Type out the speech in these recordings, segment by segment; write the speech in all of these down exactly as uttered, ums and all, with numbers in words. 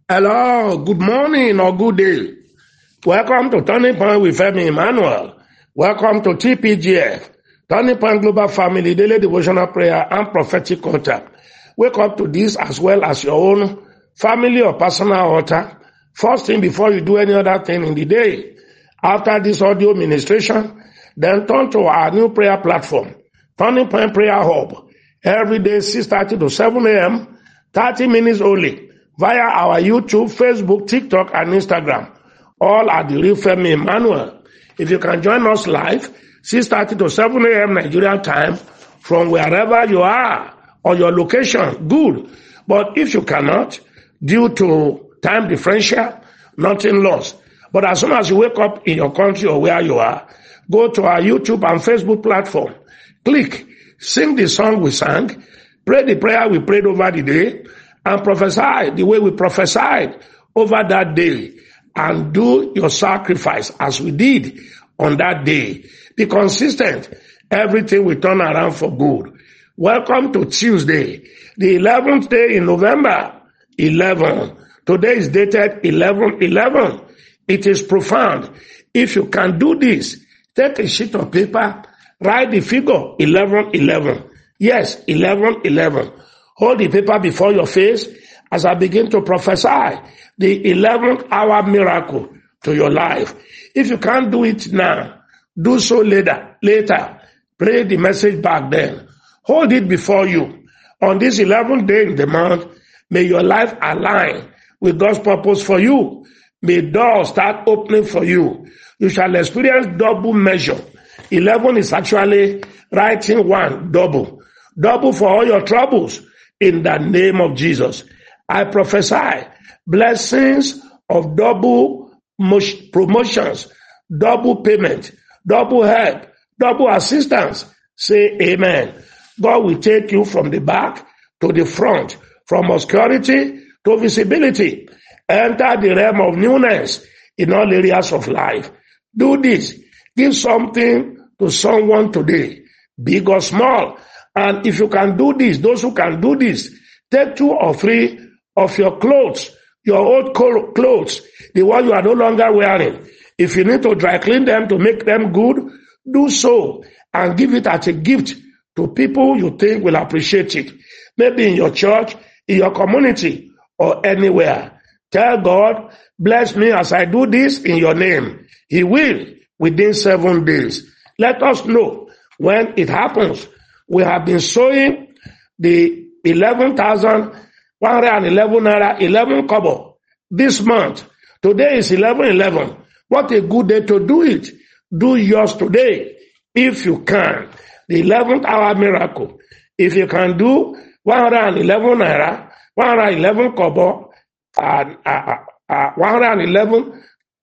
Hello, good morning or good day. Welcome to Turning Point with Femi Emmanuel. Welcome to T P G F, Turning Point Global Family Daily Devotional Prayer and Prophetic Contact. Wake up to this as well as your own family or personal altar. First thing before you do any other thing in the day. After this audio ministration, then turn to our new prayer platform, Turning Point Prayer Hub. Every day, six thirty to seven a.m., thirty minutes only, via our YouTube, Facebook, TikTok, and Instagram, all at the real Femi Emmanuel. If you can join us live, six thirty to seven a.m. Nigerian time, from wherever you are or your location, good. But if you cannot, due to time differential, nothing lost. But as soon as you wake up in your country or where you are, go to our YouTube and Facebook platform, click, sing the song we sang, pray the prayer we prayed over the day, and prophesy the way we prophesied over that day, and do your sacrifice as we did on that day. Be consistent. Everything will turn around for good. Welcome to Tuesday, the eleventh day in November. eleven. Today is dated eleven eleven. It is profound. If you can do this, take a sheet of paper, write the figure eleven eleven. Yes, eleven eleven. Hold the paper before your face as I begin to prophesy the eleventh hour miracle to your life. If you can't do it now, do so later. Later, pray the message back then. Hold it before you. On this eleventh day in the month, may your life align with God's purpose for you. May doors start opening for you. You shall experience double measure. eleven is actually writing one, double. Double for all your troubles. In the name of Jesus, I prophesy blessings of double promotions, double payment, double help, double assistance. Say amen. God will take you from the back to the front, from obscurity to visibility. Enter the realm of newness in all areas of life. Do this. Give something to someone today, big or small. And if you can do this, those who can do this, take two or three of your clothes, your old clothes, the one you are no longer wearing. If you need to dry clean them to make them good, do so and give it as a gift to people you think will appreciate it. Maybe in your church, in your community, or anywhere. Tell God, bless me as I do this in your name. He will within seven days. Let us know when it happens. We have been sowing the eleven thousand one hundred eleven naira, eleven kobo this month. Today is eleven eleven. What a good day to do it. Do yours today if you can. The eleventh hour miracle. If you can do one hundred eleven naira, one hundred eleven kobo, uh, uh, uh, one hundred eleven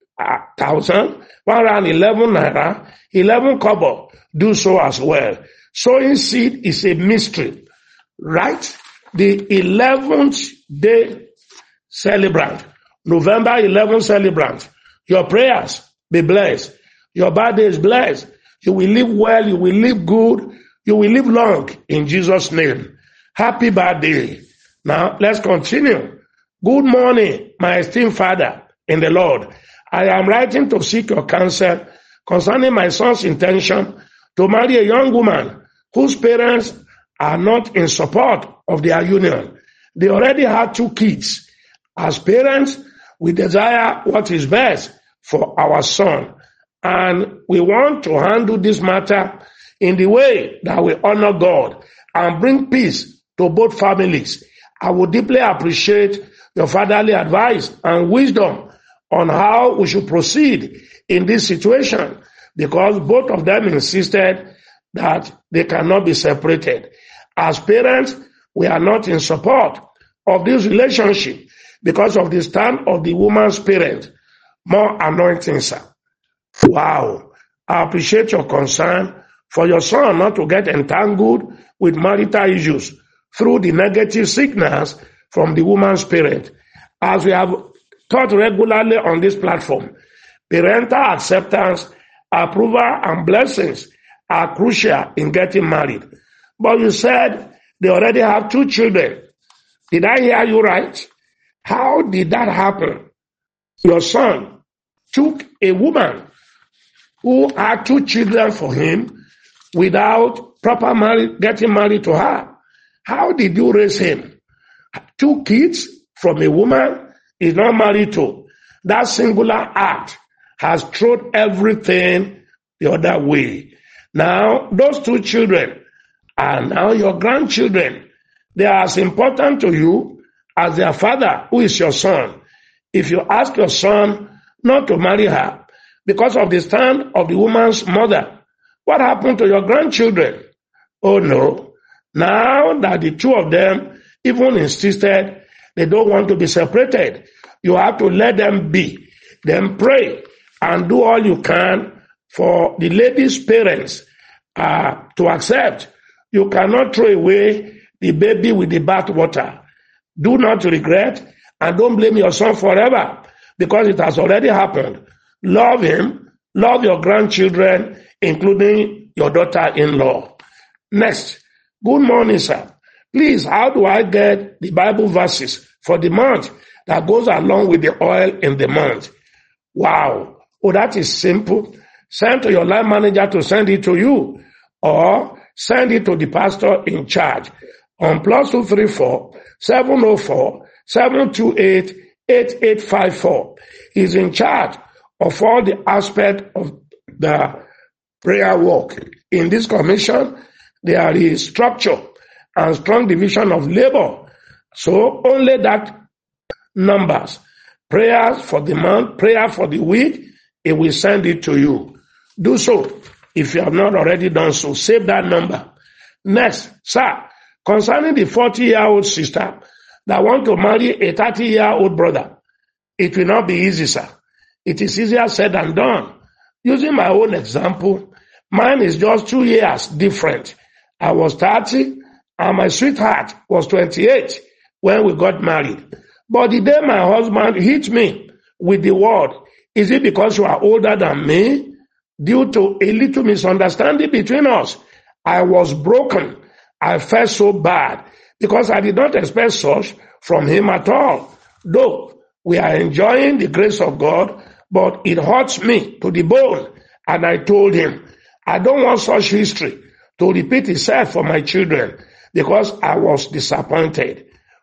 thousand, one hundred eleven naira, eleven kobo, do so as well. Sowing seed is a mystery, right? The eleventh day celebrant, November eleventh celebrant, your prayers be blessed. Your birthday is blessed. You will live well, you will live good, you will live long in Jesus' name. Happy birthday. Now, let's continue. Good morning, my esteemed Father in the Lord. I am writing to seek your counsel concerning my son's intention to marry a young woman whose parents are not in support of their union. They already had two kids. As parents, we desire what is best for our son. And we want to handle this matter in the way that we honor God and bring peace to both families. I would deeply appreciate your fatherly advice and wisdom on how we should proceed in this situation, because both of them insisted that they cannot be separated. As parents, we are not in support of this relationship because of the stand of the woman's parent. More anointing, sir. Wow. I appreciate your concern for your son not to get entangled with marital issues through the negative signals from the woman's parent. As we have taught regularly on this platform, parental acceptance, approval, and blessings are crucial in getting married. But you said they already have two children. Did I hear you right? How did that happen? Your son took a woman who had two children for him without proper marriage, getting married to her. How did you raise him? Two kids from a woman he's not married to. That singular act has thrown everything the other way. Now, those two children are now your grandchildren. They are as important to you as their father, who is your son. If you ask your son not to marry her because of the stand of the woman's mother, what happened to your grandchildren? Oh no. Now that the two of them even insisted they don't want to be separated, you have to let them be. Then pray and do all you can for the lady's parents uh, to accept. You cannot throw away the baby with the bathwater. Do not regret and don't blame your son forever because it has already happened. Love him, love your grandchildren, including your daughter-in-law. Next, good morning, sir. Please, how do I get the Bible verses for the month that goes along with the oil in the month? Wow. Oh, that is simple. Send to your line manager to send it to you, or send it to the pastor in charge on plus two three four seven oh four seven two eight eight eight five four. He's in charge of all the aspects of the prayer work. In this commission, there is structure and strong division of labor. So only that numbers, prayers for the month, prayer for the week, it will send it to you. Do so. If you have not already done so, save that number. Next, sir, concerning the forty-year-old sister that want to marry a thirty-year-old brother, it will not be easy, sir. It is easier said than done. Using my own example, mine is just two years different. I was thirty and my sweetheart was twenty-eight when we got married. But the day my husband hit me with the word, is it because you are older than me? Due to a little misunderstanding between us, I was broken. I felt so bad because I did not expect such from him at all. Though we are enjoying the grace of God, but it hurts me to the bone. And I told him, I don't want such history to repeat itself for my children because I was disappointed.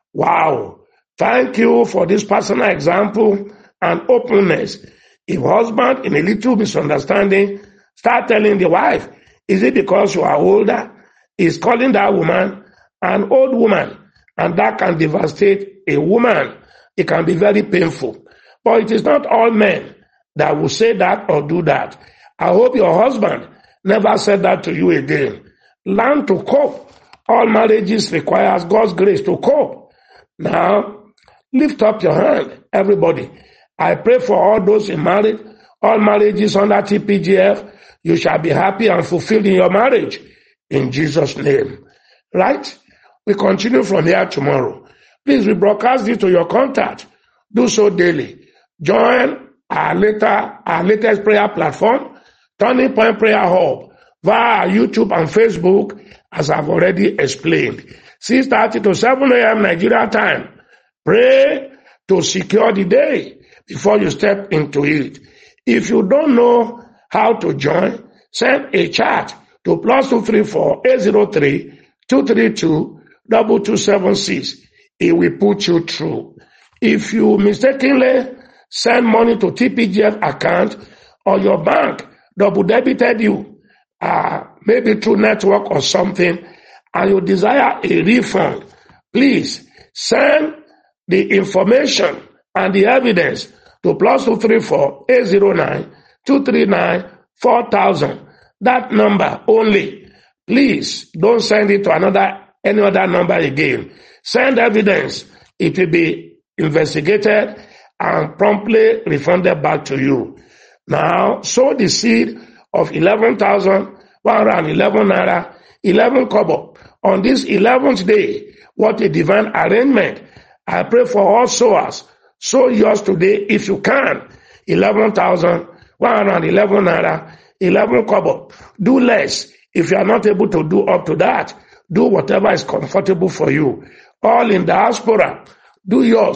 Wow. Thank you for this personal example and openness. If husband in a little misunderstanding start telling the wife, is it because you are older? Is calling that woman an old woman, and that can devastate a woman. It can be very painful. But it is not all men that will say that or do that. I hope your husband never said that to you again. Learn to cope. All marriages requires God's grace to cope. Now, lift up your hand, everybody. I pray for all those in marriage, all marriages under T P G F. You shall be happy and fulfilled in your marriage. In Jesus' name. Right? We continue from here tomorrow. Please rebroadcast it to your contact. Do so daily. Join our later, our latest prayer platform, Turning Point Prayer Hub, via YouTube and Facebook, as I've already explained. six thirty to seven a.m. Nigeria time. Pray to secure the day before you step into it. If you don't know how to join, send a chat to plus two three four eight zero three two three two two two seven six. It will put you through. If you mistakenly send money to T P G F account or your bank double debited you, uh, maybe through network or something, and you desire a refund, please send the information and the evidence to plus two three four eight zero nine two three nine four thousand. That number only. Please don't send it to another any other number again. Send evidence. It will be investigated and promptly refunded back to you. Now, sow the seed of eleven thousand one hundred eleven naira, eleven kobo. On this eleventh day, what a divine arrangement. I pray for all sowers. Sow yours today if you can. eleven thousand one hundred eleven naira, eleven kobo. Do less. If you are not able to do up to that, do whatever is comfortable for you. All in diaspora, do yours.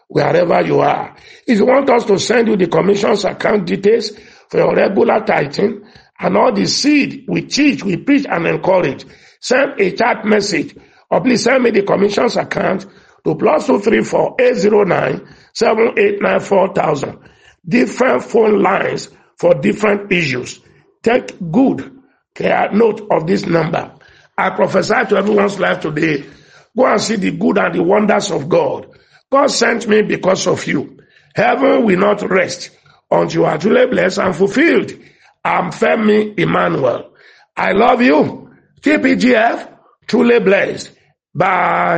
wherever you are. If you want us to send you the commission's account details for your regular tithing and all the seed we teach, we preach and encourage, send a chat message or please send me the commission's account to plus two three four eight zero nine seven eight nine four thousand. Different phone lines for different issues. Take good care note of this number. I prophesy to everyone's life today. Go and see the good and the wonders of God. God sent me because of you. Heaven will not rest until you are truly blessed and fulfilled. I'm Femi Emmanuel. I love you. T P G F, truly blessed. Bye.